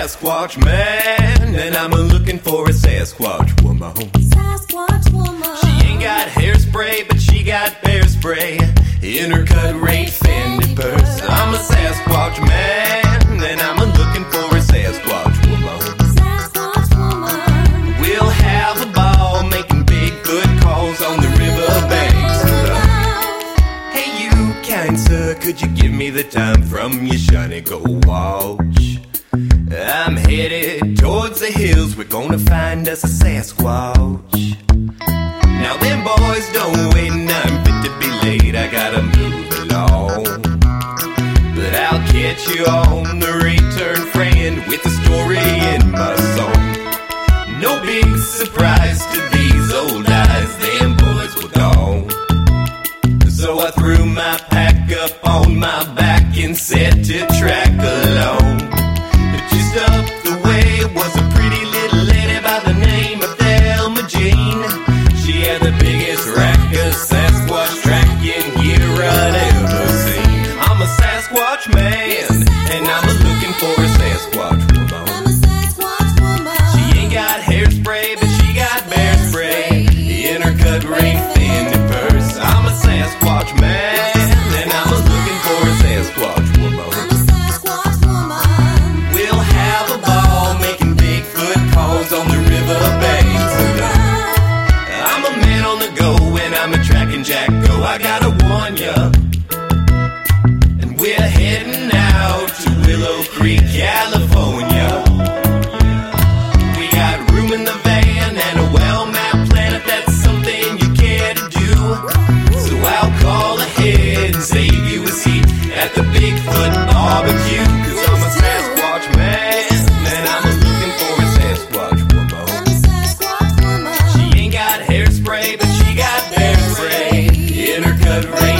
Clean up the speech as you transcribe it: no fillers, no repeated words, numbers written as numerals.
Sasquatch man, and I'm looking for a Sasquatch woman. Sasquatch woman. She ain't got hairspray, but she got bear spray in her cut rate Fendi purse. I'm a Sasquatch man, and I'm looking for a Sasquatch woman. Sasquatch woman. We'll have a ball making Bigfoot calls on the riverbanks. Hey, you kind sir, could you give me the time from your shiny gold watch? I'm headed towards the hills, we're gonna find us a Sasquatch. Now them boys don't wait and I'm fit to be late, I gotta move along. But I'll catch you on the return, friend, with a story in my song. No big surprise to these old eyes, them boys were gone. So I threw my pack up on my back and set to track along. Just up the way was a pretty little lady by the name of Thelma Jean. She had the biggest rack of Sasquatch tracking gear I'd ever seen. I'm a Sasquatch man, and I'm looking for a Sasquatch woman. I'm a Sasquatch woman. She ain't got hairspray, but she got bear spray in her cut rate Fendi purse. I'm a Sasquatch man, and I'm looking for a Sasquatch woman. I'm a Sasquatch woman. We'll have a ball making Bigfoot calls on the riverbanks. I'm a man on the go and I'm a tracking jacko, I gotta warn ya. And we're heading out to Willow Creek, California. We got room in the van and a well-mapped plan if that's something you care to do. So I'll call ahead and save you a seat at the Bigfoot barbecue. Cause I'm a Sasquatch man, and I'm looking for a Sasquatch woman. I'm a Sasquatch woman. She ain't got hairspray, but she got bear spray in her cut rate